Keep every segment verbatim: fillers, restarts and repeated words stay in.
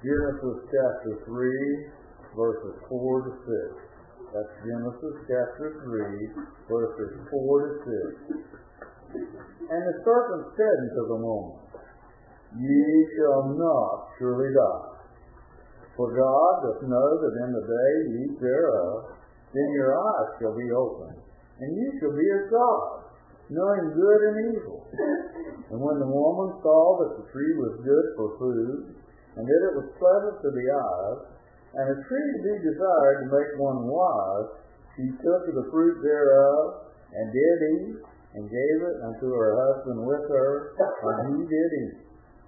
Genesis chapter three, verses four to six. That's Genesis chapter three, verses four to six. And the serpent said unto the woman, Ye shall not surely die. For God doth know that in the day ye eat thereof, then your eyes shall be opened, and ye shall be as God, knowing good and evil. And when the woman saw that the tree was good for food, and that it was pleasant to the eyes, and a tree to be desired to make one wise, she took of the fruit thereof, and did eat, and gave it unto her husband with her, and he did eat.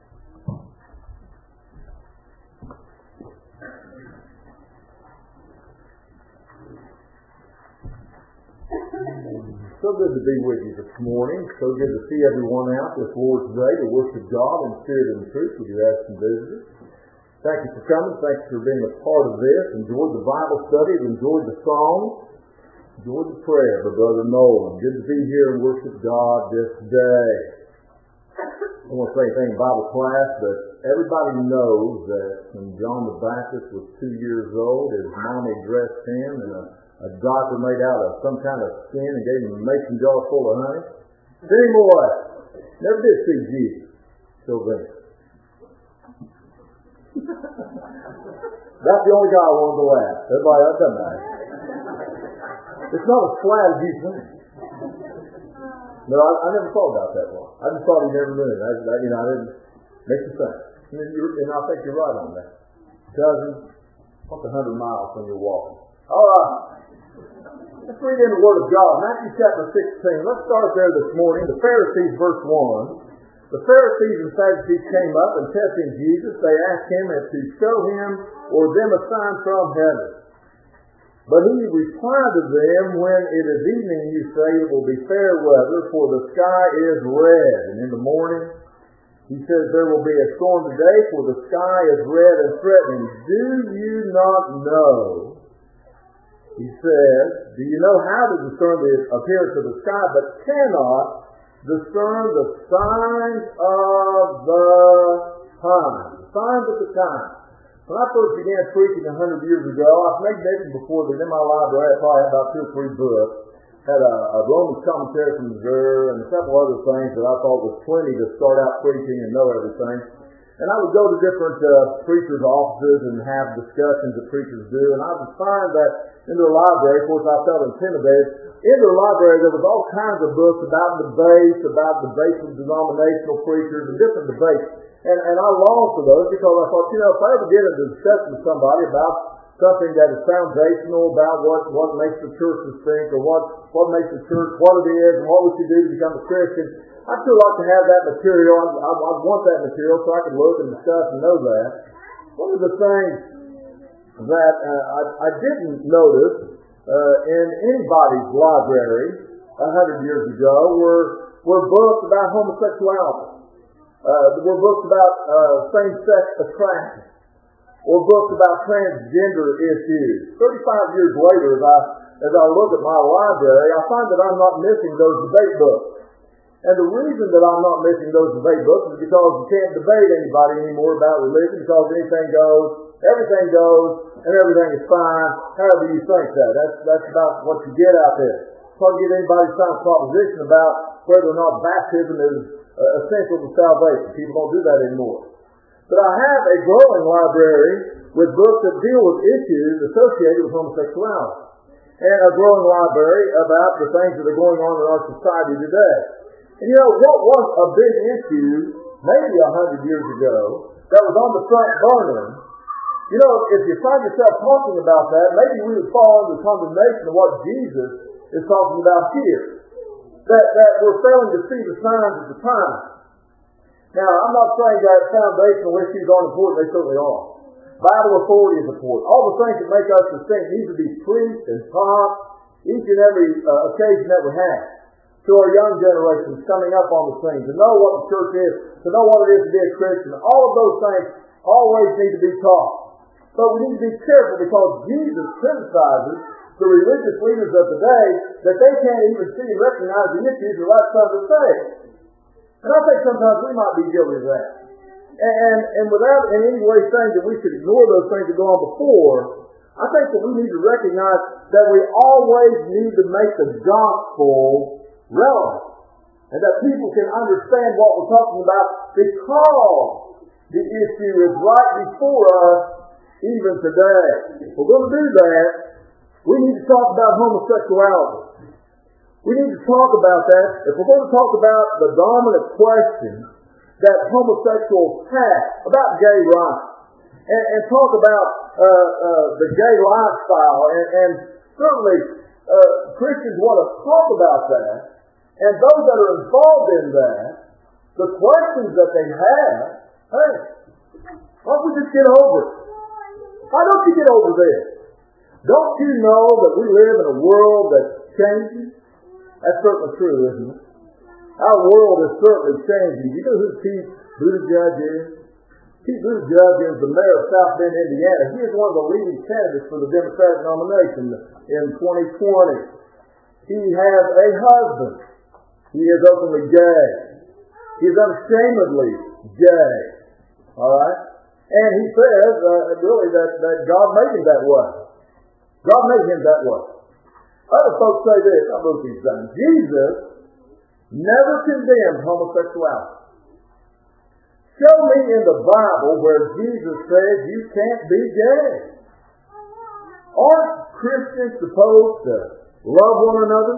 So good to be with you this morning. So good to see everyone out this Lord's Day to worship God in spirit and in truth. Would you have some visitors? Thank you for coming. Thank you for being a part of this. Enjoyed the Bible studies. Enjoyed the songs. Enjoyed the prayer by Brother Nolan. Good to be here and worship God this day. I don't want to say anything in Bible class, but everybody knows that when John the Baptist was two years old, his mommy dressed him in a A doctor made out of some kind of skin and gave him a mason jar full of honey. Send him away. Never did see Jesus till then. That's the only guy I wanted to laugh. Everybody else doesn't laugh. It's not as flat as you think. No, I, I never thought about that one. I just thought he never knew it. I, I, you know, I didn't make you think. And, you're, and I think you're right on that. Cousin, what's a hundred miles when you're walking? All right. Let's read in the Word of God. Matthew chapter sixteen. Let's start there this morning. The Pharisees, verse one. The Pharisees and Sadducees came up and testing Jesus. They asked him if to show him or them a sign from heaven. But he replied to them, When it is evening, you say it will be fair weather, for the sky is red. And in the morning, he says, there will be a storm today, for the sky is red and threatening. Do you not know? He says, do you know how to discern the appearance of the sky, but cannot discern the signs of the times? The signs of the times. When I first began preaching a hundred years ago, I've made mention before that in my library I probably had about two or three books. Had a, a Romans commentary from Missouri and a couple other things that I thought was plenty to start out preaching and know everything. And I would go to different uh, preachers' offices and have discussions that preachers do, and I would find that in their library, of course I felt intimidated, in their library there was all kinds of books about debates, about debates with denominational preachers and different debates. And, and I longed for those because I thought, you know, if I ever get into discussion with somebody about something that is foundational, about what, what makes the church distinct, or what, what makes the church what it is, and what we should do to become a Christian, I'd sure like to have that material. I'd, I'd, I'd want that material so I could look and discuss and know that. One of the things that uh, I, I didn't notice uh, in anybody's library a hundred years ago were, were books about homosexuality. Uh, were books about uh, same-sex attraction. Or books about transgender issues. Thirty-five years later, as I, as I look at my library, I find that I'm not missing those debate books. And the reason that I'm not missing those debate books is because you can't debate anybody anymore about religion, because anything goes, everything goes, and everything is fine, however you think that. That's, that's about what you get out there. It's hard to get anybody to sign a proposition about whether or not baptism is uh, essential to salvation. People don't do that anymore. But I have a growing library with books that deal with issues associated with homosexuality. And a growing library about the things that are going on in our society today. And you know, what was a big issue maybe a hundred years ago that was on the front burner, you know, if you find yourself talking about that, maybe we would fall into condemnation of what Jesus is talking about here. That, that we're failing to see the signs of the time. Now, I'm not saying that foundational issues aren't important. They certainly are. Bible authority is important. All the things that make us distinct need to be preached and taught each and every uh, occasion that we have. To our young generations coming up on the scene, to know what the church is, to know what it is to be a Christian. All of those things always need to be taught. But we need to be careful because Jesus criticizes the religious leaders of the day that they can't even see and recognize the issues the right side of the faith. And I think sometimes we might be guilty of that. And, and without in any way saying that we should ignore those things that go on before, I think that we need to recognize that we always need to make the gospel relevant. And that people can understand what we're talking about because the issue is right before us even today. If we're going to do that, we need to talk about homosexuality. We need to talk about that. If we're going to talk about the dominant question that homosexuals have about gay rights, and, and talk about uh, uh, the gay lifestyle, and, and certainly uh, Christians want to talk about that, and those that are involved in that, the questions that they have, hey, why don't we just get over it? Why don't you get over this? Don't you know that we live in a world that's changing? That's certainly true, isn't it? Our world is certainly changing. You know who Pete Buttigieg is? Pete Buttigieg is the mayor of South Bend, Indiana. He is one of the leading candidates for the Democratic nomination in twenty twenty. He has a husband. He is openly gay. He is unashamedly gay. All right? And he says, uh, really, that, that God made him that way. God made him that way. Other folks say this, I wrote these down. Jesus never condemned homosexuality. Show me in the Bible where Jesus says you can't be gay. Aren't Christians supposed to love one another?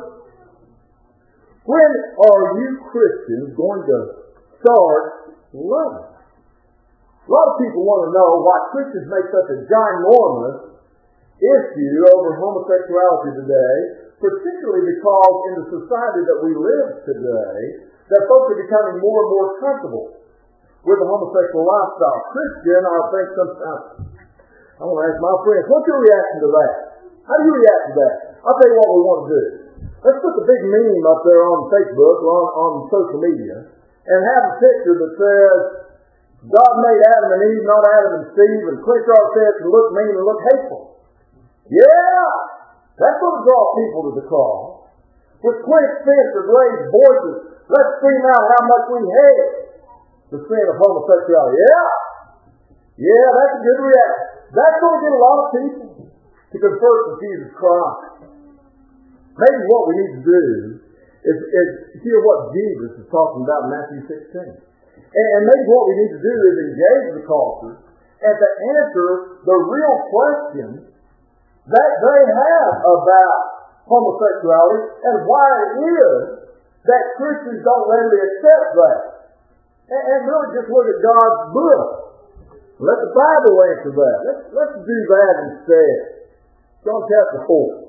When are you Christians going to start loving? A lot of people want to know why Christians make such a ginormous issue over homosexuality today, particularly because in the society that we live today, that folks are becoming more and more comfortable with the homosexual lifestyle. Christian, I think sometimes, I want to ask my friends, what's your reaction to that? How do you react to that? I'll tell you what we want to do. Let's put the big meme up there on Facebook or on, on social media and have a picture that says, God made Adam and Eve, not Adam and Steve, and clench our fists and look mean and look hateful. Yeah! That's going to draw people to the cross. With clenched fists or raised voices, let's scream out how much we hate the sin of homosexuality. Yeah! Yeah, that's a good reaction. That's going to get a lot of people to convert to Jesus Christ. Maybe what we need to do is, is hear what Jesus is talking about in Matthew sixteen. And maybe what we need to do is engage the culture and to answer the real questions that they have about homosexuality and why it is that Christians don't readily accept that. And, and really just look at God's book. Let the Bible answer that. Let's, let's do that instead. John chapter four.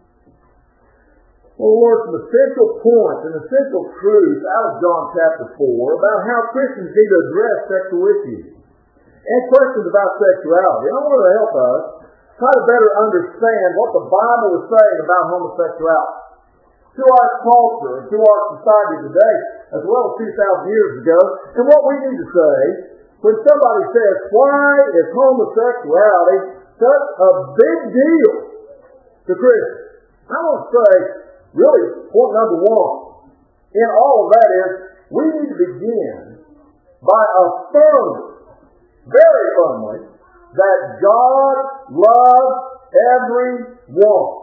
We'll learn some essential points and essential truths out of John chapter four about how Christians need to address sexual issues and questions about sexuality. And I want to help us try to better understand what the Bible is saying about homosexuality to our culture, to our society today, as well as two thousand years ago, and what we need to say when somebody says, why is homosexuality such a big deal to Christians? I want to say, really, point number one in all of that is we need to begin by affirming very firmly that God loves everyone.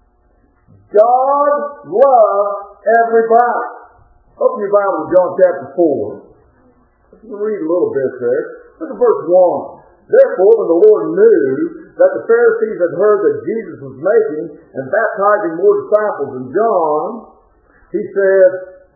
God loves everybody. Open your Bible to John chapter four. Let's read a little bit there. Look at verse one. Therefore, when the Lord knew that the Pharisees had heard that Jesus was making and baptizing more disciples than John, he said,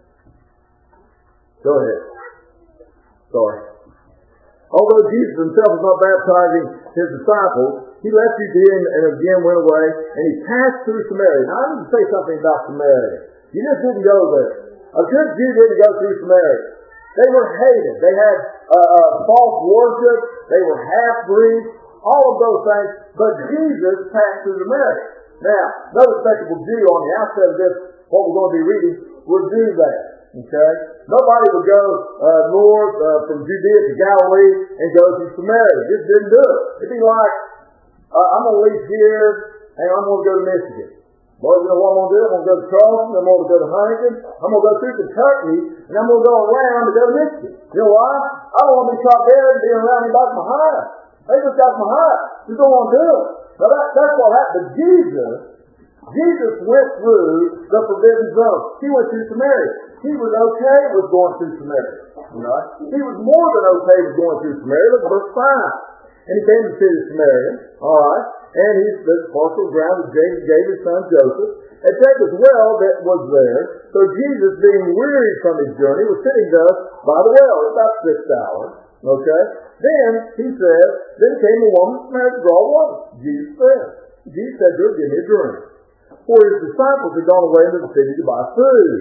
go ahead. Sorry. Although Jesus himself was not baptizing his disciples, he left Judea and again went away, and he passed through Samaria. Now, I need to say something about Samaria. You just didn't go there. A good Jew didn't go through Samaria. They were hated. They had uh, uh, false worship. They were half-breeds. All of those things. But Jesus passed through Samaria. Now, no respectable Jew on the outset of this, what we're going to be reading, would do that. Okay? Nobody would go uh, north uh, from Judea to Galilee and go to Samaria. Just didn't do it. It'd be like, uh, I'm going to leave here and I'm going to go to Michigan. Lord, you know what I'm going to do? I'm going to go to Charleston, I'm going to go to Huntington, I'm going to go through Kentucky, and I'm going to go around to go to Michigan. You know why? I don't want to be shot dead and being around anybody from high. They just got from high. You don't want to do it. Now that, that's what happened. But Jesus, Jesus went through the forbidden zone. He went through Samaria. He was okay with going through Samaria. Right? He was more than okay with going through Samaria. Look at verse five. And he came to the city of Samaria. All right. And he stood partial ground that James gave his son Joseph. And Jacob's well that was there. So Jesus, being wearied from his journey, was sitting thus by the well. It's about six hours. Okay. Then he said, then came a woman from Samaria to draw water. Jesus said, Jesus said to her, give me a drink. For his disciples had gone away into the city to buy food.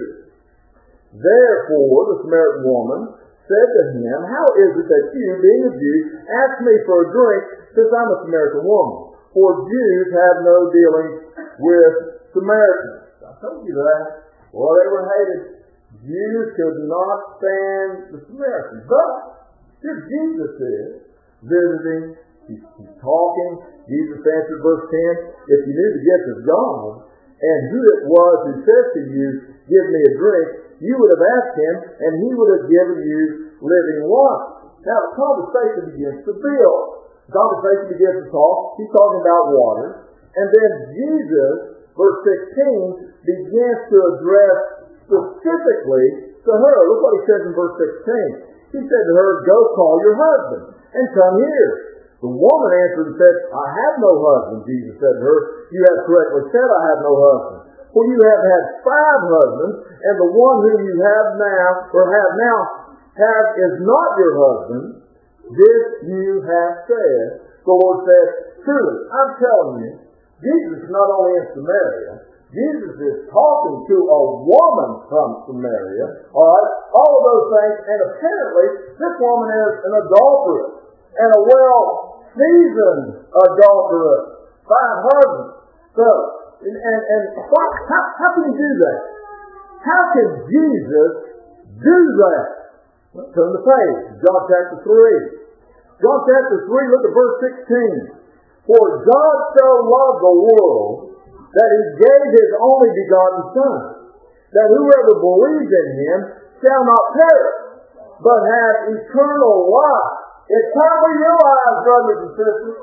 Therefore the Samaritan woman said to him, how is it that you, being a Jew, ask me for a drink, since I'm a Samaritan woman? For Jews have no dealings with Samaritans. I told you that. Well, they were hated. Jews could not stand the Samaritans. But here Jesus is visiting. He's, he's talking. Jesus answered verse ten, if you knew the gift of God, and who it was who said to you, give me a drink, you would have asked him, and he would have given you living water. Now the conversation begins to build. The conversation begins to talk. He's talking about water. And then Jesus, verse sixteen, begins to address specifically to her. Look what he says in verse sixteen. He said to her, go call your husband and come here. The woman answered and said, I have no husband. Jesus said to her, you have correctly said, I have no husband. For you have had five husbands, and the one whom you have now, or have now, have is not your husband. This you have said. The Lord said, truly, I'm telling you, Jesus is not only in Samaria, Jesus is talking to a woman from Samaria, all right, all of those things, and apparently this woman is an adulteress, and a well-seasoned adulteress, five husbands. So, and, and, and what, how, how can you do that? How can Jesus do that? Well, turn the page, John chapter three. John chapter three, look at verse sixteen. For God so loved the world that he gave his only begotten Son, that whoever believes in him shall not perish, but have eternal life. It's time we realize, brothers and sisters,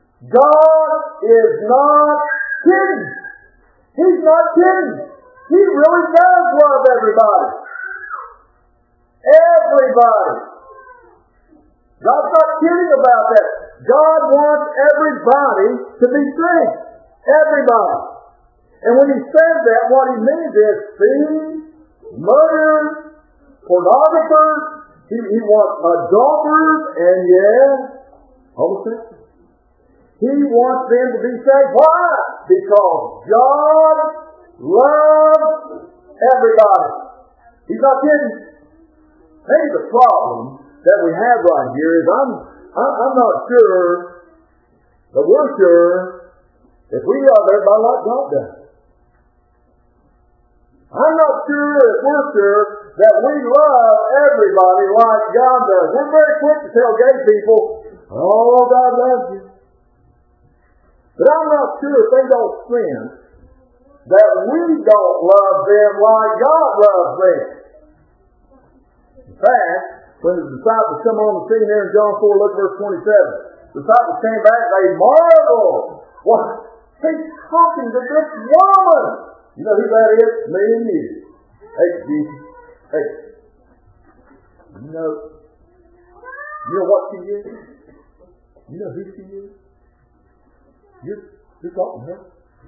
God is not kidding. He's not kidding. He really does love everybody. Everybody. God's not kidding about that. God wants everybody to be saved. Everybody. And when he says that, what he means is thieves, murderers, pornographers, he, he wants adulterers, and yes, homosexuals. He wants them to be saved. Why? Because God loves everybody. He's not kidding. Maybe the problem that we have right here is I'm, I'm not sure, but we're sure if we love everybody like God does. I'm not sure if we're sure that we love everybody like God does. We're very quick to tell gay people, oh, God loves you. But I'm not sure if they don't sense that we don't love them like God loves them. In fact, when the disciples come on the scene here in John four, look at verse twenty-seven. The disciples came back, they marveled. What? He's talking to this woman. You know who that is? Me and you. Hey, Jesus. Hey. You know, you know what she is? You know who she is? You're, you're talking to her.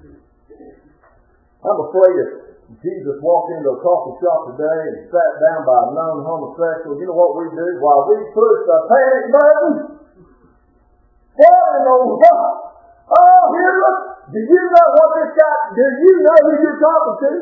I'm afraid if Jesus walked into a coffee shop today and sat down by a known homosexual, you know what we do? While we push the panic button. What in the world? Oh, here, look. Do you know what this guy, do you know who you're talking to?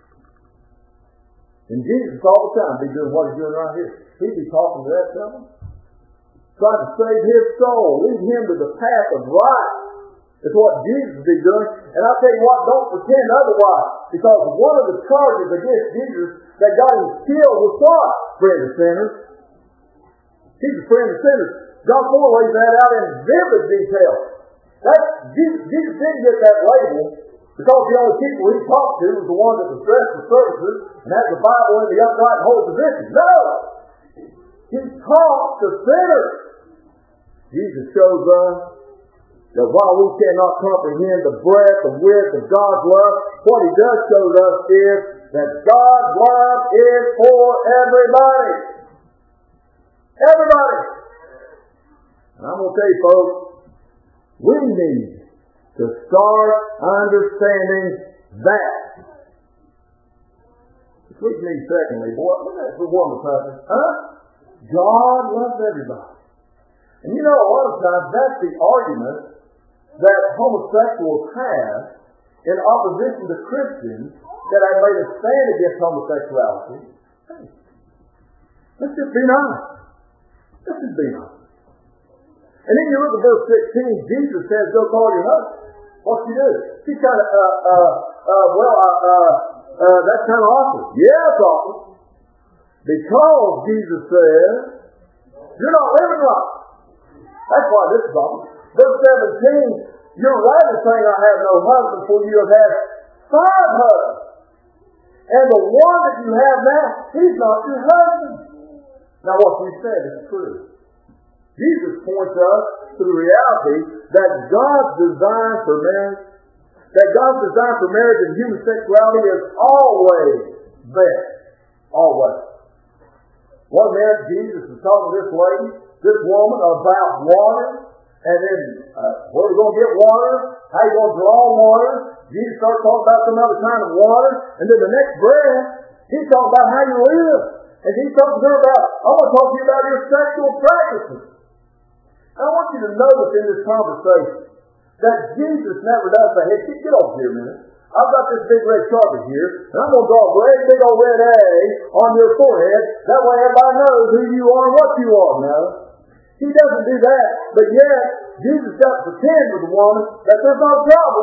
And Jesus all the time be doing what he's doing right here. He'd be talking to that fellow, trying to save his soul, lead him to the path of life. It's what Jesus be doing. And I'll tell you what, don't pretend otherwise. Because one of the charges against Jesus that got him killed was what? Friend of sinners. He's a friend of sinners. John four lays that out in vivid detail. That's, Jesus, Jesus didn't get that label Because the only people he talked to was the one that was dressed for services and had the Bible in the upright and holy position. No! He talked to sinners. Jesus shows us that while we cannot comprehend the breadth and width of God's love, what he does show us is that God's love is for everybody. Everybody. And I'm going to tell you, folks, we need to start understanding that. Which means, secondly, boy, look at that for one more time. Huh? God loves everybody. And you know, a lot of times that's the argument that homosexuals have in opposition to Christians that have made a stand against homosexuality. Hey, let's just be nice. Let's just be nice. And then you look at verse sixteen, Jesus says, go call your husband. What you do? She kind of, uh, uh, uh, well, uh, uh, uh, that's kind of awful. Yeah, it's awful. Because Jesus says, you're not living right. That's why this is awful. Verse seventeen, you're right in saying I have no husband, for you have had five husbands. And the one that you have now, he's not your husband. Now what we said is true. Jesus points us to the reality that God's design for marriage, that God's design for marriage and human sexuality is always best. Always. One minute Jesus was talking to this lady, this woman, about water, and then uh, where are we going to get water? How are you going to draw water? Jesus started talking about some other kind of water, and then the next breath, he's talking about how you live. And he's talking to her about, I want to talk to you about your sexual practices. I want you to notice in this conversation that Jesus never does say, hey, get over here a minute. I've got this big red carpet here, and I'm going to draw a great big old red A on your forehead. That way everybody knows who you are and what you are. No. He doesn't do that. But yet, Jesus doesn't pretend with the woman that there's no problem.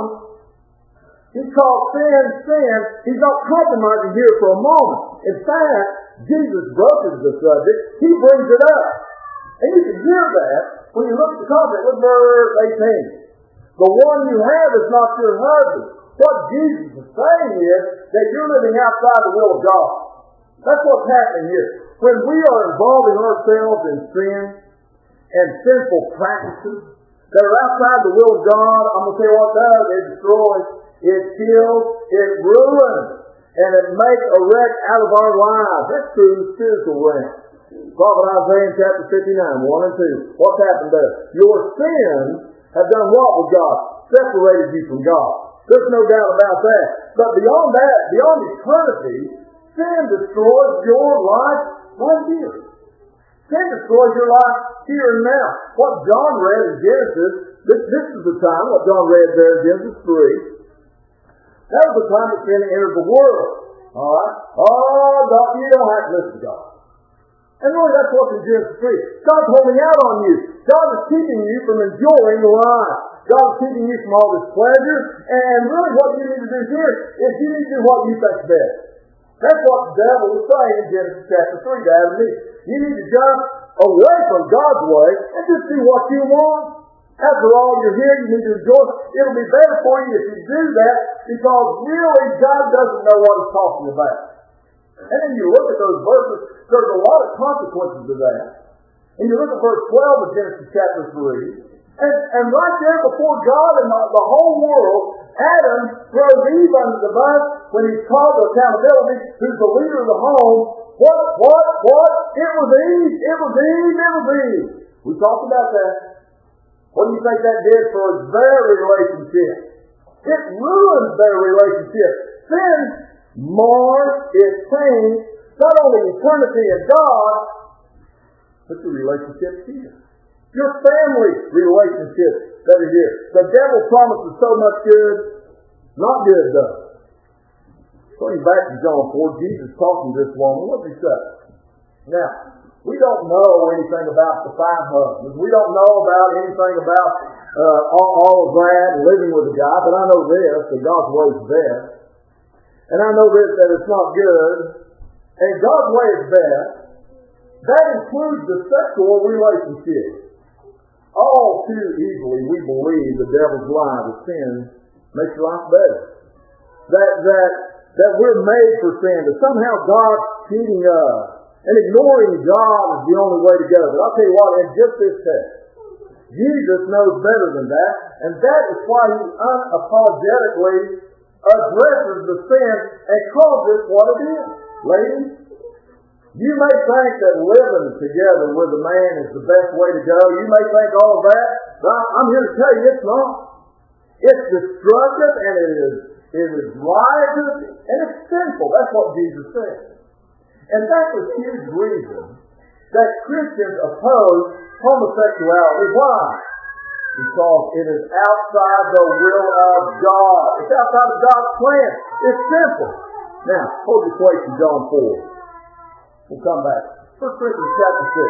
He calls sin, sin. He's not compromising here for a moment. In fact, Jesus broaches the subject. He brings it up. And you can hear that when you look at the context. Look at verse eighteen. The one you have is not your husband. What Jesus is saying is that you're living outside the will of God. That's what's happening here. When we are involving ourselves in sin and sinful practices that are outside the will of God, I'm going to tell you what it does. It destroys, it kills, it ruins, and it makes a wreck out of our lives. That's true in the spiritual realm. Prophet Isaiah chapter fifty-nine, one and two. What's happened there? Your sins have done what with God? Separated you from God. There's no doubt about that. But beyond that, beyond eternity, sin destroys your life right here. Sin destroys your life here and now. What John read in Genesis, this, this is the time, what John read there in Genesis three, that was the time that sin entered the world. Alright? Oh, God, you don't have to listen to God. And really, that's what's in Genesis three. God's holding out on you. God is keeping you from enjoying life. God is keeping you from all this pleasure. And really what you need to do here is you need to do what you think best. That's what the devil was saying in Genesis chapter three to Adam and Eve. You need to jump away from God's way and just do what you want. After all, you're here, you need to enjoy it. It'll be better for you if you do that, because really God doesn't know what he's talking about. And then you look at those verses, there's a lot of consequences to that. And you look at verse twelve of Genesis chapter three, and, and right there before God and the, the whole world, Adam throws Eve under the bus when he's called to accountability, who's the leader of the home. What, what, what? It was Eve, it was Eve, it was Eve. We talked about that. What do you think that did for their relationship? It ruined their relationship. Sin mars, it taints not only eternity in God, but your relationships here. Your family relationships that are here. The devil promises so much good, not good though. Going back to John four, Jesus talking to this woman, what did he say? Now, we don't know anything about the five husbands. We don't know about anything about uh, all, all of that and living with a guy, but I know this, that God's way is best. And I know this, that it's not good. And God's way is best. That includes the sexual relationship. All too easily we believe the devil's lie, the sin, makes life better. that that that we're made for sin, that somehow God's cheating us, and ignoring God is the only way to go. But I'll tell you what, in just this text, Jesus knows better than that, and that is why he unapologetically addresses the sin and calls it what it is. Ladies, you may think that living together with a man is the best way to go. You may think all of that, but I'm here to tell you it's not. It's destructive, and it is it is riotous, and it's sinful. That's what Jesus said. And that's a huge reason that Christians oppose homosexuality. Why? Because it is outside the will of God. It's outside of God's plan. It's simple. Now, hold your place in John four. We'll come back. First Corinthians chapter six.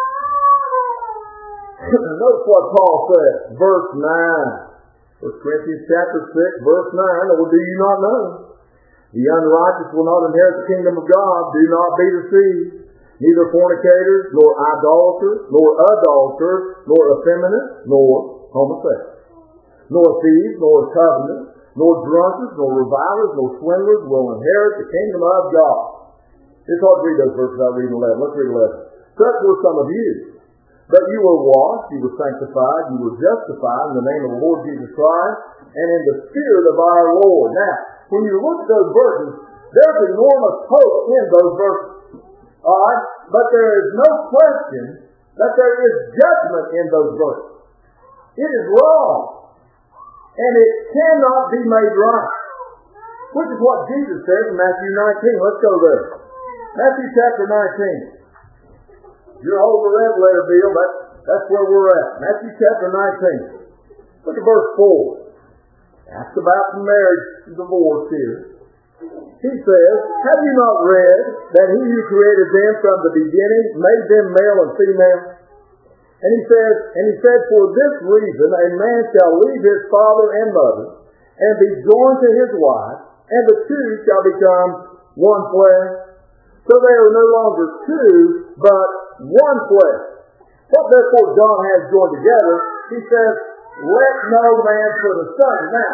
Notice what Paul says, verse nine. First Corinthians chapter six, verse nine. Or do you not know? The unrighteous will not inherit the kingdom of God. Do not be deceived. Neither fornicators, nor idolaters, nor adulterers, nor effeminate, nor homosexuals, nor thieves, nor covetous, nor drunkards, nor revilers, nor swindlers will inherit the kingdom of God. It's hard to read those verses. I'll read eleven. Let's read eleven. Such were some of you. But you were washed, you were sanctified, you were justified in the name of the Lord Jesus Christ, and in the Spirit of our Lord. Now, when you look at those verses, there's enormous hope in those verses. Alright? But there is no question that there is judgment in those verses. It is wrong. And it cannot be made right. Which is what Jesus says in Matthew nineteen. Let's go there. Matthew chapter nineteen. You're holding the red letter, Bill. That's, that's where we're at. Matthew chapter nineteen. Look at verse four. Ask about the marriage divorce here. He says, have you not read that he who created them from the beginning made them male and female? And he says, and he said, for this reason a man shall leave his father and mother, and be joined to his wife, and the two shall become one flesh. So they are no longer two, but one flesh. What therefore God has joined together, he says, let no man put asunder. Now,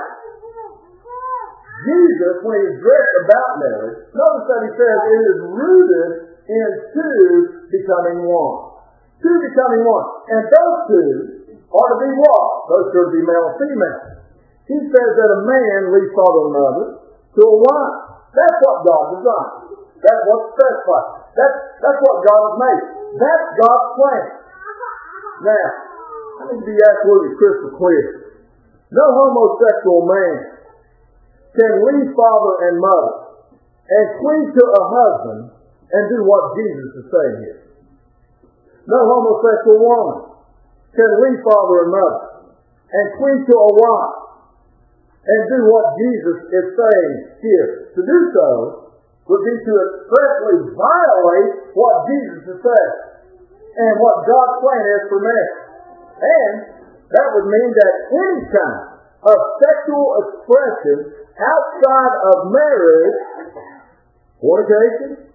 Jesus, when he addressed about marriage, notice that he says it is rooted in two becoming one. Two becoming one. And those two are to be what? Those two are to be male and female. He says that a man leaves father and mother to a wife. That's what God designed. That's what's specified. That's, that's what God has made. That's God's plan. Now, I need to be absolutely crystal clear. No homosexual man can leave father and mother and cleave to a husband and do what Jesus is saying here. No homosexual woman can leave father and mother and cleave to a wife and do what Jesus is saying here. To do so would be to expressly violate what Jesus has said and what God's plan is for marriage. And that would mean that any kind of sexual expression outside of marriage, fornication,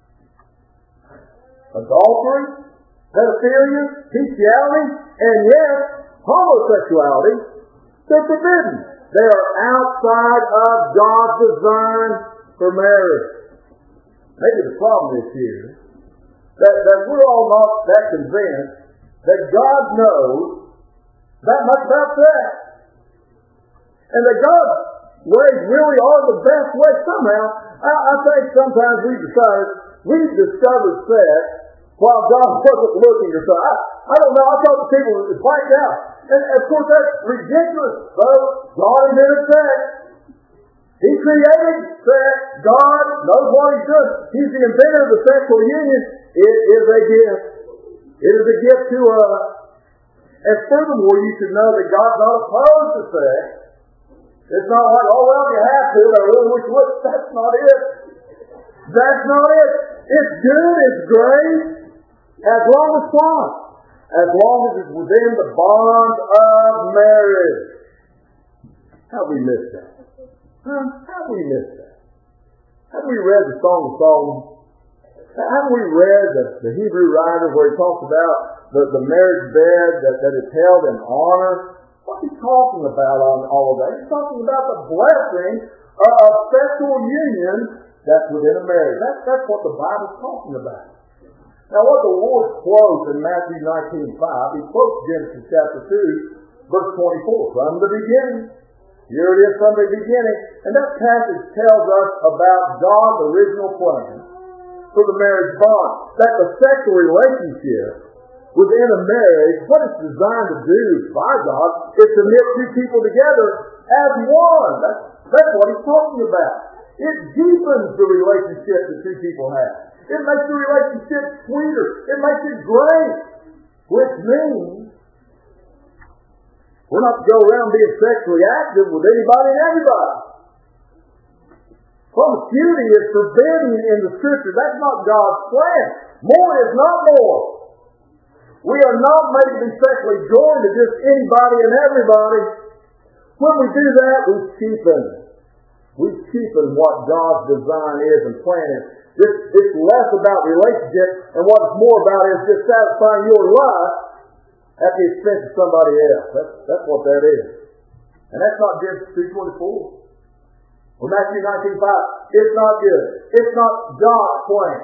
adultery, pedophilia, bestiality, and yes, homosexuality, they're forbidden. They are outside of God's design for marriage. Maybe the problem is here that, that we're all not that convinced that God knows that much about sex. And that God's ways really are the best way. Somehow, I, I think sometimes we've decided we've discovered sex while God wasn't looking or something. I, I don't know. I thought the people would find out. And of course that's ridiculous. So God invented sex. He created sex. God knows what he's doing. He's the inventor of the sexual union. It is a gift. It is a gift to us. And furthermore, you should know that God's not opposed to sex. It's not like, oh, well, you have to, but I really wish you would. That's not it. That's not it. It's good, it's great, as long as what? As long as it's within the bonds of marriage. How we miss that? Huh? How we miss that? Have we read the Song of Solomon? Haven't we read the, the Hebrew writer where he talks about the, the marriage bed that, that is held in honor? What's he talking about on all of that? He's talking about the blessing a, a sexual union that's within a marriage. That's, that's what the Bible's talking about. Now what the Lord quotes in Matthew nineteen five, he quotes Genesis chapter two, verse twenty-four, from the beginning. Here it is from the beginning. And that passage tells us about God's original plan for the marriage bond. That the sexual relationship within a marriage, what it's designed to do by God is to knit two people together as one. That's, that's what he's talking about. It deepens the relationship that two people have. It makes the relationship sweeter. It makes it great. Which means we're not to go around being sexually active with anybody and everybody. Promiscuity is forbidden in the Scripture. That's not God's plan. More is not more. We are not made to be sexually joined to just anybody and everybody. When we do that, we cheapen. We cheapen what God's design is and plan is. It's, it's less about relationship, and what it's more about is just satisfying your lust at the expense of somebody else. That's, that's what that is. And that's not Genesis two twenty-four. Or Matthew nineteen five. It's not good. It's not God's plan.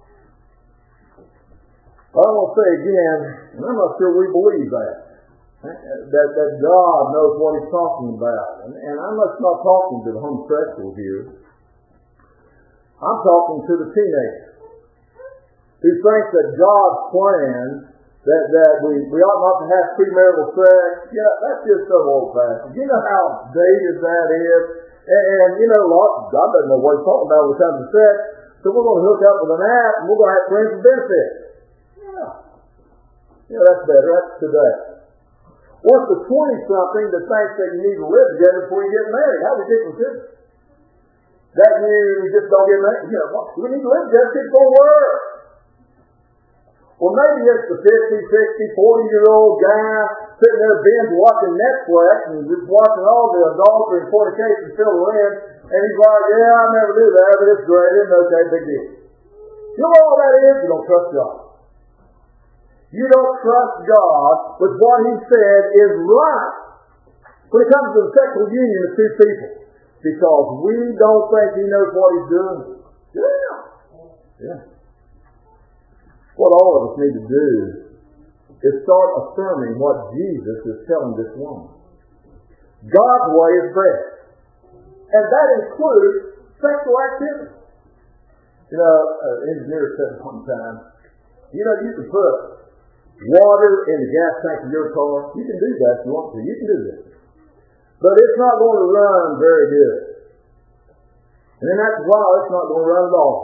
I want to say again, and I'm not sure we believe that, that, that God knows what he's talking about. And, and I'm not, not talking to the homosexual here. I'm talking to the teenager who thinks that God's plan, that, that we, we ought not to have premarital sex, yeah, that's just so old-fashioned. You know how dated that is? And, and you know, God doesn't know what he's talking about when it comes to sex, so we're going to hook up with an app and we're going to have friends with benefits. Yeah. Yeah, that's better. That's today. What's the twenty-something that thinks that you need to live together before you get married? How ridiculous is it? That you just don't get married? You know, we need to live together. It's going to work. Well, maybe it's the fifty, sixty, forty-year-old guy sitting there binge watching Netflix and just watching all the adultery and fornication fill the in, and he's like, yeah, I never do that, but it's great. It's okay, big deal. You know what all that is? You don't trust God. You don't trust God with what he said is right when it comes to the sexual union of two people. Because we don't think he knows what he's doing. Yeah. Yeah. What all of us need to do is start affirming what Jesus is telling this woman. God's way is best. And that includes sexual activity. You know, an engineer said one time, you know, you can put water in the gas tank of your car. You can do that if you want to. You can do that. But it's not going to run very good. And then after a while, it's not going to run at all.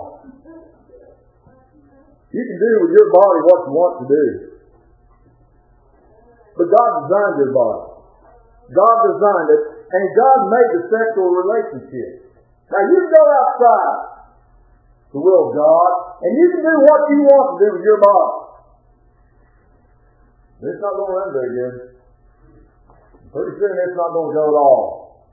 You can do with your body what you want to do. But God designed your body. God designed it, and God made the sexual relationship. Now you can go outside the will of God, and you can do what you want to do with your body. It's not going to run very good. Pretty soon it's not going to go at all.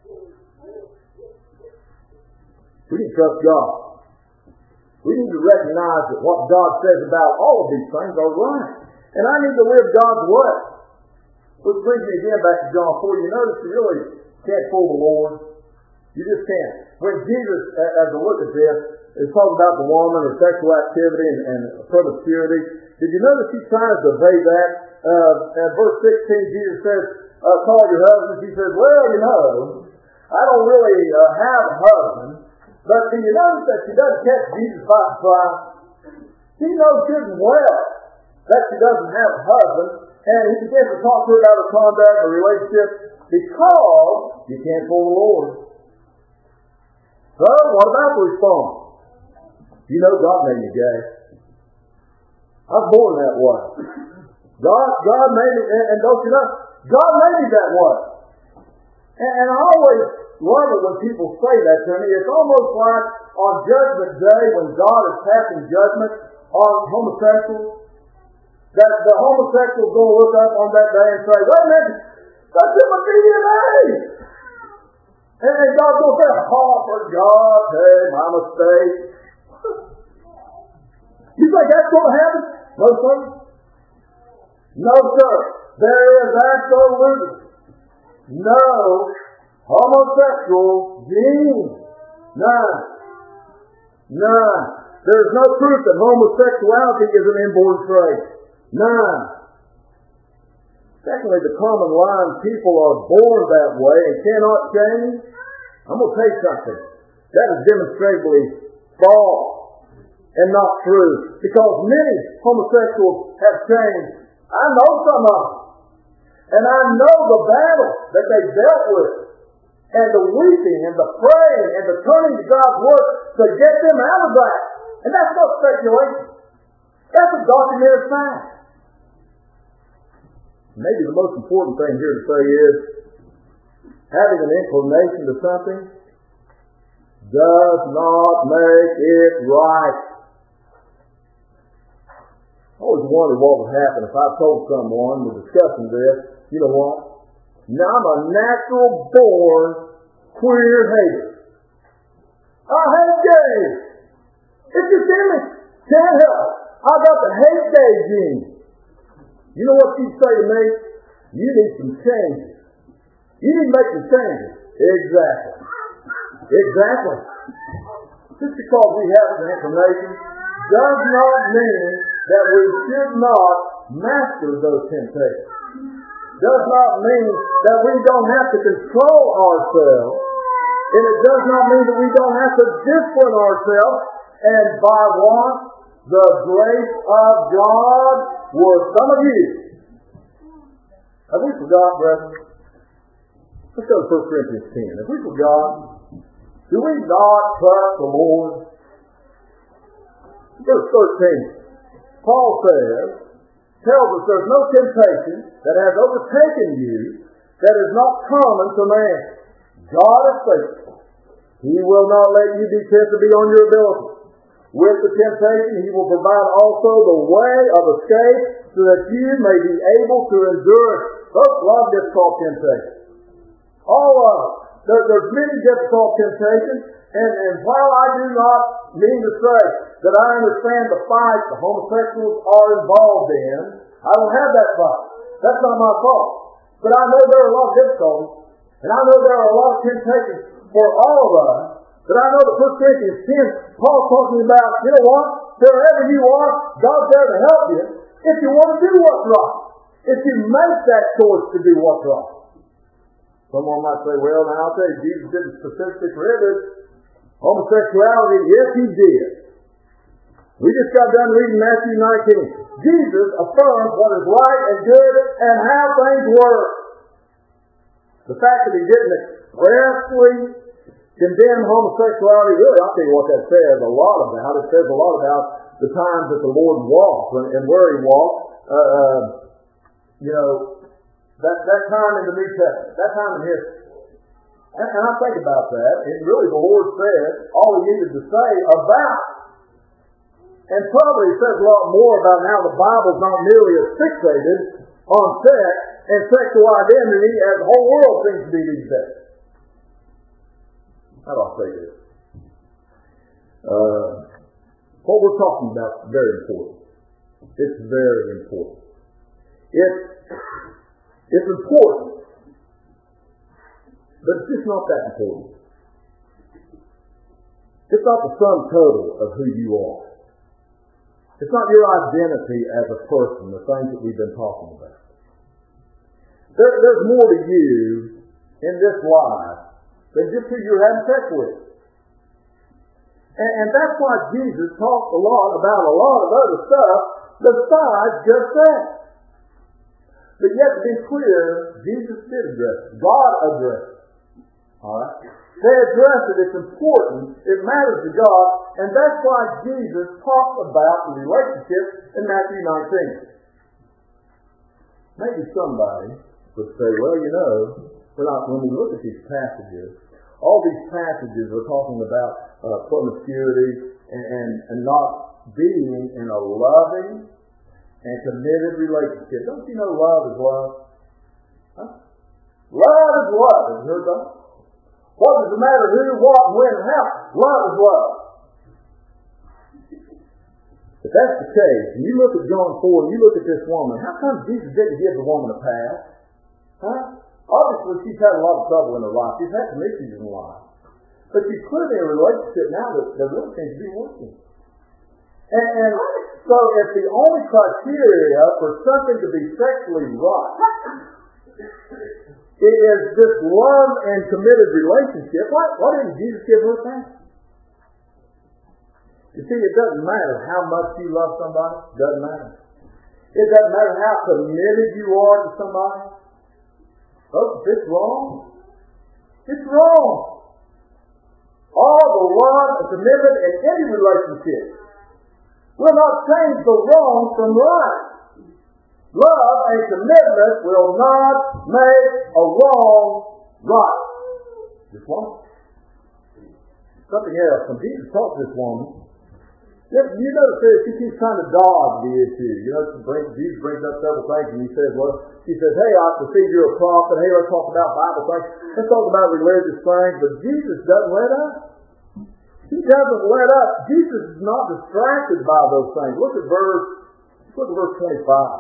We need to trust God. We need to recognize that what God says about all of these things are right. And I need to live God's way. Which brings me again back to John four. You notice you really can't fool the Lord. You just can't. When Jesus, as I look at this, is talking about the woman or sexual activity and, and promiscuity, did you notice he tries to obey that? Uh, at verse sixteen, Jesus says, uh, call your husband. He says, well, you know, I don't really uh, have a husband. But do you notice that she doesn't catch Jesus by surprise? She knows good and well that she doesn't have a husband. And he begins to talk to her about her conduct, her relationship, because you can't fool the Lord. So, what about the response? You know God made me gay. I was born that way. God, God made me, and, and don't you know, God made me that way. And, and I always love it when people say that to me. It's almost like on Judgment Day when God is passing judgment on homosexuals, that the homosexual is going to look up on that day and say, wait a minute, that's in my D N A. And, and God's going to say, oh, for God's sake, my mistake. You think that's going to happen? No, sir. No, sir. There is absolutely no homosexual gene. None. None. There's no proof that homosexuality is an inborn trait. None. Secondly, the common line, people are born that way and cannot change. I'm going to tell you something. That is demonstrably false and not true. Because many homosexuals have changed. I know some of them. And I know the battle that they dealt with. And the weeping and the praying and the turning to God's Word to get them out of that. And that's not speculation. That's a documented fact. Maybe the most important thing here to say is, having an inclination to something does not make it right. I always wondered what would happen if I told someone, we're discussing this, you know what? Now I'm a natural born queer hater. I hate gays. It's just in me. Can't help it. I got the hate gay gene. You know what she'd say to me? You need some changes. You need to make some changes. Exactly. Exactly. Just because we have an inclination does not mean that we should not master those temptations. Does not mean that we don't have to control ourselves. And it does not mean that we don't have to discipline ourselves. And by what? The grace of God were some of you. Have we forgot, brethren? Let's go to First Corinthians ten. Have we forgot? Do we not trust the Lord? Verse thirteen. Paul says, tells us there's no temptation that has overtaken you that is not common to man. God is faithful. He will not let you be tempted beyond your ability. With the temptation, He will provide also the way of escape so that you may be able to endure it. Folks love difficult temptation. All of it. There, there's many difficult temptations, and, and while I do not mean to say that I understand the fight the homosexuals are involved in, I don't have that fight. That's not my fault. But I know there are a lot of difficulties, and I know there are a lot of temptations for all of us. But I know that First Corinthians ten, Paul's talking about, you know what? Wherever you are, God's there to help you if you want to do what's right. If you make that choice to do what's right. Someone might say, well, now I'll tell you, Jesus didn't specifically prohibit homosexuality. Yes, He did. We just got done reading Matthew nineteen. Jesus affirms what is right and good and how things work. The fact that He didn't expressly condemn homosexuality, really, I'll tell you what that says a lot about. It says a lot about the times that the Lord walked and, and where He walked. Uh, uh, you know, that, that time in the New Testament, that time in history. And, and I think about that, and really the Lord said all He needed to say about it. And probably it says a lot more about how the Bible's not nearly as fixated on sex and sexual identity as the whole world seems to be these days. How do I say this? Uh, what we're talking about is very important. It's very important. It's, it's important, but it's just not that important. It's not the sum total of who you are. It's not your identity as a person, the things that we've been talking about. There, there's more to you in this life than just who you're having sex with. And, and that's why Jesus talked a lot about a lot of other stuff besides just that. But yet, to be clear, Jesus did address it. God addressed it. Alright? They address it. It's important. It matters to God. And that's why Jesus talked about the relationship in Matthew nineteen. Maybe somebody would say, well, you know, we're not, when we look at these passages, all these passages are talking about uh, promiscuity and, and, and not being in a loving and committed relationship. Don't you know love is love? Huh? Love is love. Have you heard that? What does it matter who, what, when, and how? Love is love. If that's the case, and you look at John four, and you look at this woman, how come Jesus didn't give the woman a pass? Huh? Obviously, she's had a lot of trouble in her life. She's had some issues in life. But you're clearly in a relationship now that, that really seems to be working. And, and so if the only criteria for something to be sexually right it is this love and committed relationship, why, why didn't Jesus give her that? You see, it doesn't matter how much you love somebody. It doesn't matter. It doesn't matter how committed you are to somebody. Oh, if it's wrong, it's wrong. All the love and commitment in any relationship will not change the wrong from right. Love and commitment will not make a wrong right. Just one. Something else. When Jesus talked to this woman, you notice that she keeps trying to dodge the issue. You know, Jesus brings up several things, and he says, well, he says, hey, I perceive you're a prophet. Hey, let's talk about Bible things. Let's talk about religious things. But Jesus doesn't let up. He doesn't let up. Jesus is not distracted by those things. Look at verse, look at verse twenty-five.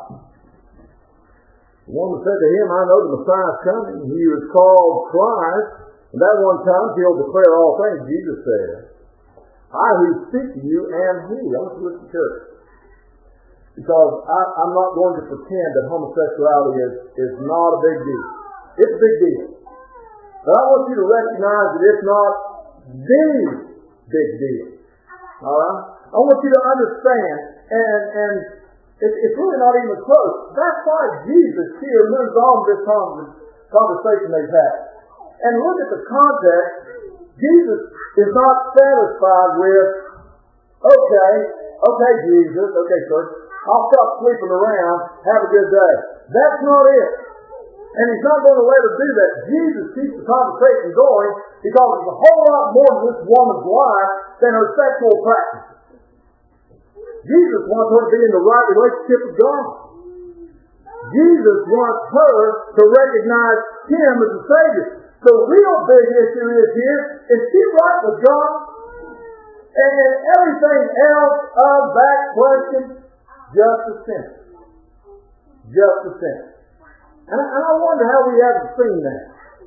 The woman said to him, I know the Messiah is coming. He is called Christ. And that one time he'll declare all things. Jesus said, I who speak to you am he. I want you to listen carefully. Because I, I'm not going to pretend that homosexuality is, is not a big deal. It's a big deal. But I want you to recognize that it's not the big deal. Alright? I want you to understand, and, and it, it's really not even close. That's why Jesus here moves on this conversation they've had. And look at the context. Jesus is not satisfied with, okay, okay, Jesus, okay, sir, I'll stop sleeping around, have a good day. That's not it. And he's not going to let her do that. Jesus keeps the conversation going because there's a whole lot more to this woman's life than her sexual practices. Jesus wants her to be in the right relationship with God. Jesus wants her to recognize him as a Savior. The real big issue is here, is she right with God? And in everything else of that question, just a sin. Just a sin. And I, and I wonder how we haven't seen that.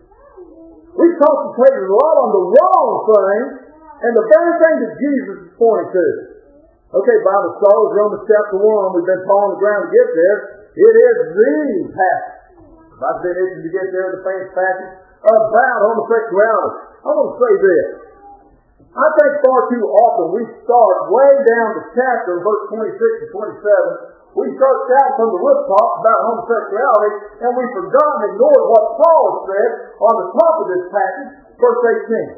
We concentrated a lot on the wrong thing, and the very thing that Jesus is pointing to. Okay, Bible scholars, Romans chapter one, we've been pawing the ground to get there. It is the passage. I've been itching to get there, the famous passage about homosexuality. I want to say this. I think far too often we start way down the chapter, verse twenty-six and twenty-seven. We start shouting from the rooftop about homosexuality, and we forgot and ignored what Paul said on the top of this passage, verse eighteen.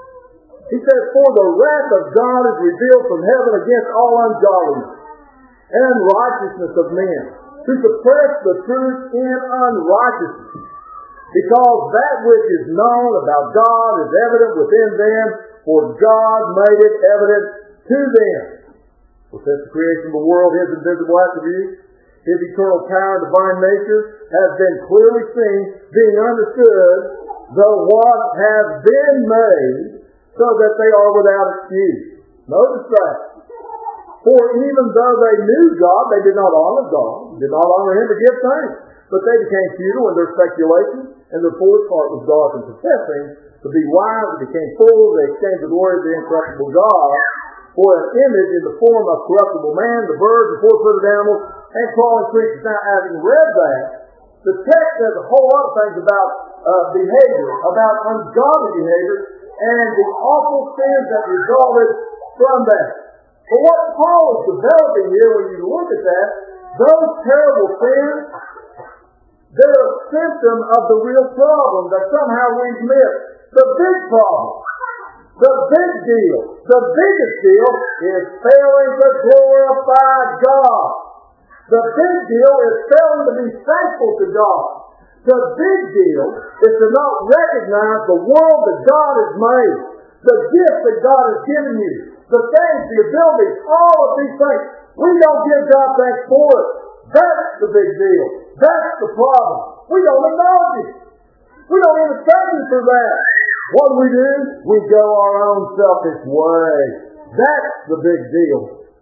He says, for the wrath of God is revealed from heaven against all ungodliness and unrighteousness of men, to suppress the truth in unrighteousness. Because that which is known about God is evident within them, for God made it evident to them. For since the creation of the world, his invisible attributes, his eternal power and divine nature, has been clearly seen, being understood, though what has been made, so that they are without excuse. Notice that. For even though they knew God, they did not honor God, did not honor him to give thanks. But they became futile in their speculation, and their foolish heart was darkened. Professing to be wise, they became fools. They exchanged the glory of the incorruptible God for an image in the form of corruptible man, the birds, the four-footed animals, and crawling creatures. Now, having read that, the text says a whole lot of things about uh, behavior, about ungodly behavior, and the awful sins that resulted from that. But what Paul is developing here, when you look at that, those terrible sins, they're a symptom of the real problem that somehow we've missed. The big problem, the big deal, the biggest deal is failing to glorify God. The big deal is failing to be thankful to God. The big deal is to not recognize the world that God has made, the gift that God has given you, the things, the abilities, all of these things. We don't give God thanks for it. That's the big deal. That's the problem. We don't acknowledge it. We don't even thank Him for that. What do we do? We go our own selfish way. That's the big deal.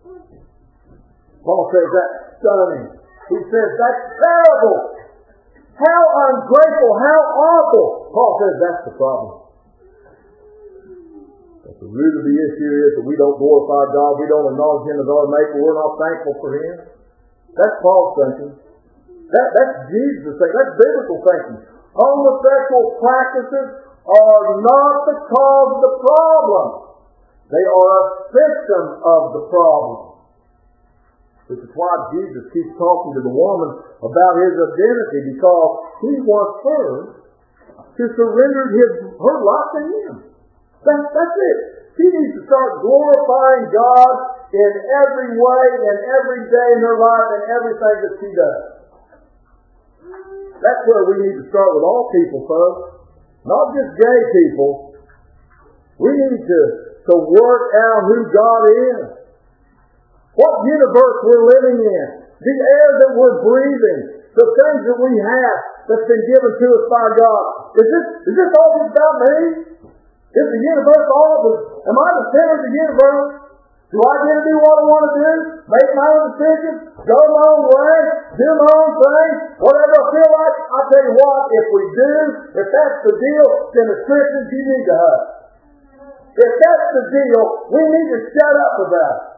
Paul says that's stunning. He says that's terrible. How ungrateful, how awful. Paul says that's the problem. But the root of the issue is that we don't glorify God, we don't acknowledge Him as our Maker, we're not thankful for Him. That's Paul's thinking. That, that's Jesus' thinking. That's biblical thinking. Homosexual practices are not the cause of the problem. They are a symptom of the problem. This is why Jesus keeps talking to the woman about his identity, because he wants her to surrender his, her life to Him. That, that's it. She needs to start glorifying God in every way and every day in her life and everything that she does. That's where we need to start with all people, folks. Not just gay people. We need to, to work out who God is. What universe we're living in. The air that we're breathing. The things that we have that's been given to us by God. Is this, is this all just about me? Is the universe all of us? Am I the center of the universe? Do I get to do what I want to do? Make my own decisions? Go my own way? Do my own thing? Whatever I feel like? I'll tell you what, if we do, if that's the deal, then as Christians you need to hush. If that's the deal, we need to shut up about it.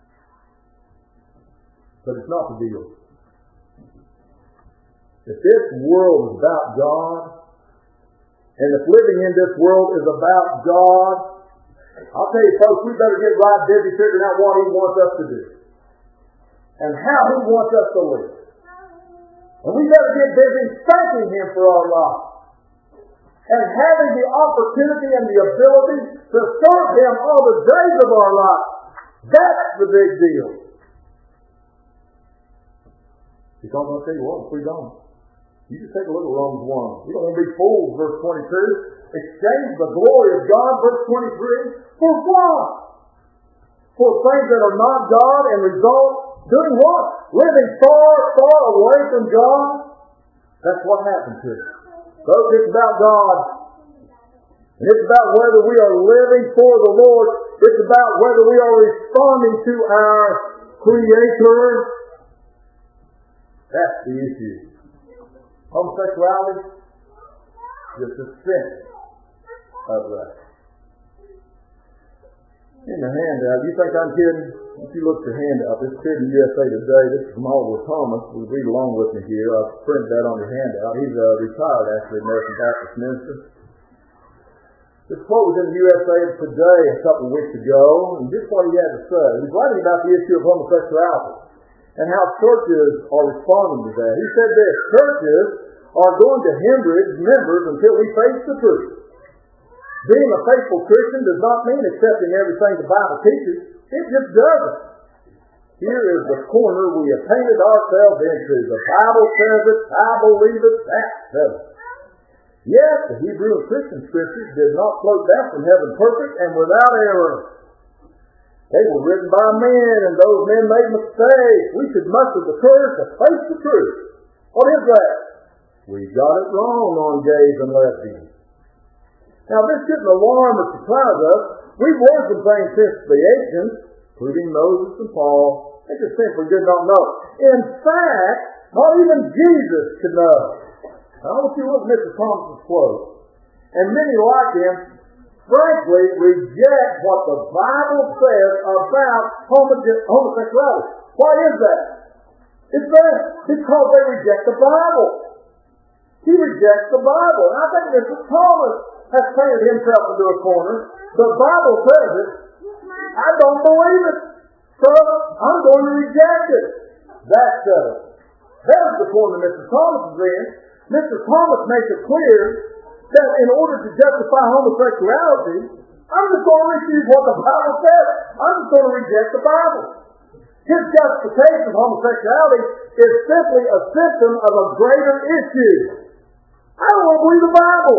But it's not the deal. If this world is about God, and if living in this world is about God, I'll tell you folks, we better get right busy figuring out what He wants us to do. And how He wants us to live. And we better get busy thanking Him for our life. And having the opportunity and the ability to serve Him all the days of our life. That's the big deal. Because I'll tell you what, if we don't, you just take a look at Romans one. You don't want to be fools, verse twenty-two. Exchange the glory of God, verse twenty-three, for what? For things that are not God, and result doing what? Living far, far away from God. That's what happens here. Folks, it's about God. And it's about whether we are living for the Lord. It's about whether we are responding to our Creator. That's the issue. Homosexuality, just a sin of that. In the handout, you think I'm kidding? If you look at the handout, this is in U S A Today. This is from Oliver Thomas. We read along with me here. I've printed that on your handout. He's a retired, actually, American Baptist minister. This quote was in U S A Today a couple of weeks ago, and just what he had to say. He's writing about the issue of homosexuality and how churches are responding to that. He said this: churches are going to hinder its members until we face the truth. Being a faithful Christian does not mean accepting everything the Bible teaches. It just doesn't. Here is the corner we have painted ourselves into. The Bible says it, I believe it, that says it. Yes, the Hebrew and Christian scriptures did not float down from heaven perfect and without error. They were written by men, and those men made mistakes. We should muster the courage to face the truth. What is that? We got it wrong on gays and lesbians. Now, this shouldn't alarm or surprise us. We've learned some things since the ancients, including Moses and Paul. They just simply did not know. In fact, not even Jesus could know. Now, I want you to look at Mister Thomas's quote. And many like him, frankly, reject what the Bible says about homosexuality. Why is that? It's that because they reject the Bible. He rejects the Bible. And I think Mister Thomas has painted himself into a corner. The Bible says it. I don't believe it. So I'm going to reject it. That's uh, there's the corner Mister Thomas is in. Mister Thomas makes it clear that in order to justify homosexuality, I'm just going to refuse what the Bible says. I'm just going to reject the Bible. His justification of homosexuality is simply a symptom of a greater issue. I don't want to believe the Bible.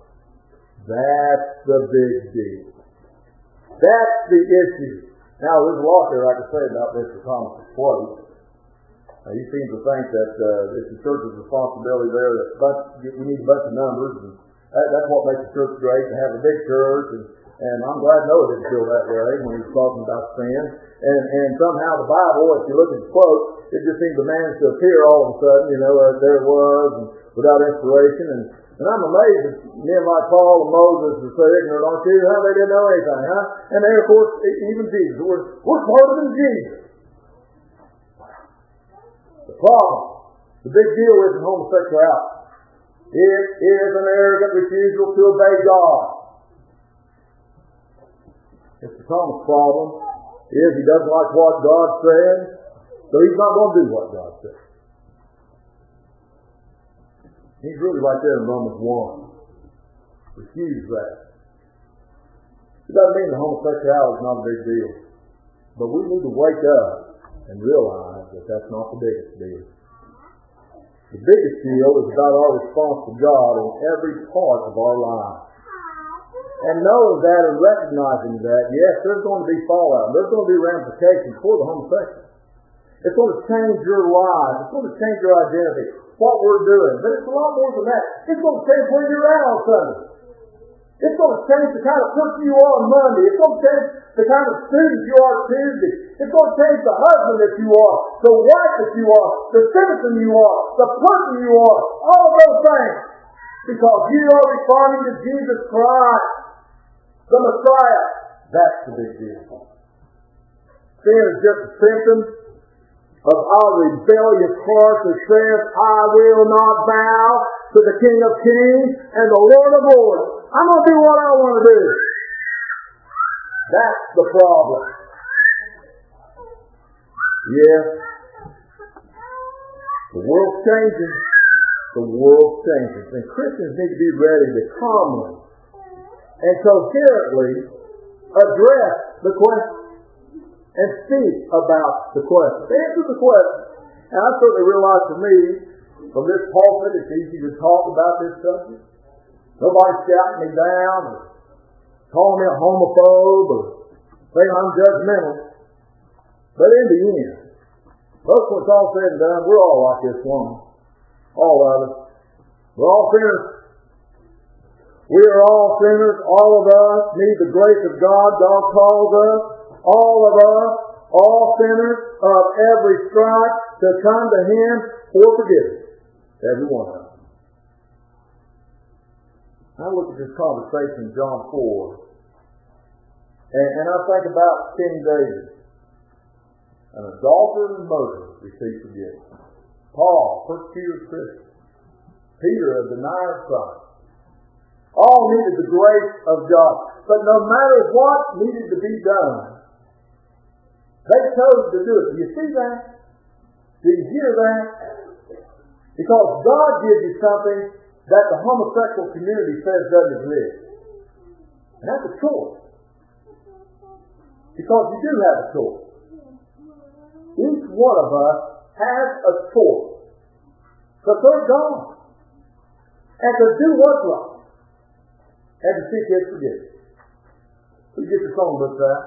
That's the big deal. That's the issue. Now, there's a lot there I could say about Mister Thomas's quote. Uh, he seems to think that uh, it's the church's responsibility there. That bunch, we need a bunch of numbers, and that, that's what makes the church great, to have a big church. And, and I'm glad Noah didn't feel that way when he was talking about sin. And, and somehow the Bible, if you look at the quote, it just seemed to manage to appear all of a sudden. You know, uh, there it was, and without inspiration. And And I'm amazed that men like Paul and Moses are so ignorant, aren't you? How they didn't know anything, huh? And then, of course, even Jesus. We're, we're smarter than Jesus. The problem, the big deal isn't homosexuality. It is an arrogant refusal to obey God. It's the Thomas problem. Is he doesn't like what God said, so he's not going to do what God said. He's really right there in Romans one. Refuse that. It doesn't mean that homosexuality is not a big deal. But we need to wake up and realize that that's not the biggest deal. The biggest deal is about our response to God in every part of our lives. And knowing that and recognizing that, yes, there's going to be fallout. There's going to be ramifications for the homosexual. It's going to change your life. It's going to change your identity, what we're doing. But it's a lot more than that. It's going to change where you're at on Sunday. It's going to change the kind of person you are on Monday. It's going to change the kind of student you are Tuesday. It's going to change the husband that you are, the wife that you are, the citizen you are, the person you are, all of those things. Because you are responding to Jesus Christ, the Messiah. That's the big deal. Sin is just a symptom of our rebellious heart that says, I will not bow to the King of Kings and the Lord of Lords. I'm going to do what I want to do. That's the problem. Yes. The world's changing. The world's changing. And Christians need to be ready to calmly and coherently address the question and speak about the question. Answer the question. And I certainly realize for me, from this pulpit, it's easy to talk about this subject. Nobody's shouting me down or calling me a homophobe or saying I'm judgmental. But in the end, folks, when it's all said and done, we're all like this woman. All of us. We're all sinners. We are all sinners. All of us need the grace of God. God calls us, all of us, all sinners of every stripe, to come to Him for forgiveness. Every one of us. I look at this conversation in John four, and, and I think about King David. An adulterer and murderer received forgiveness. Paul, persecutor of Christians. Peter, a denier of Christ. All needed the grace of God. But no matter what needed to be done, they chose to do it. Do you see that? Do you hear that? Because God gives you something that the homosexual community says doesn't exist. And that's a choice. Because you do have a choice. Each one of us has a choice to serve God and to do what's right and to seek His forgiveness. We get the song book back.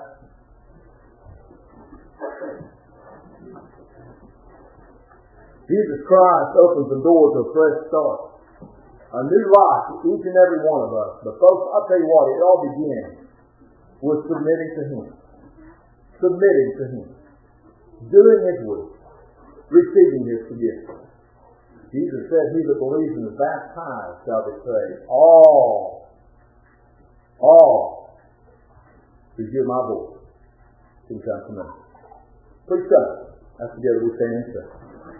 Jesus Christ opens the door to a fresh start. A new life for each and every one of us. But folks, I'll tell you what, it all begins with submitting to Him. Submitting to Him. Doing His will. Receiving His forgiveness. Jesus said, he that believes and is baptized shall be saved. All. All. Who hear my voice. Can come to me. Please come. As together we stand and say.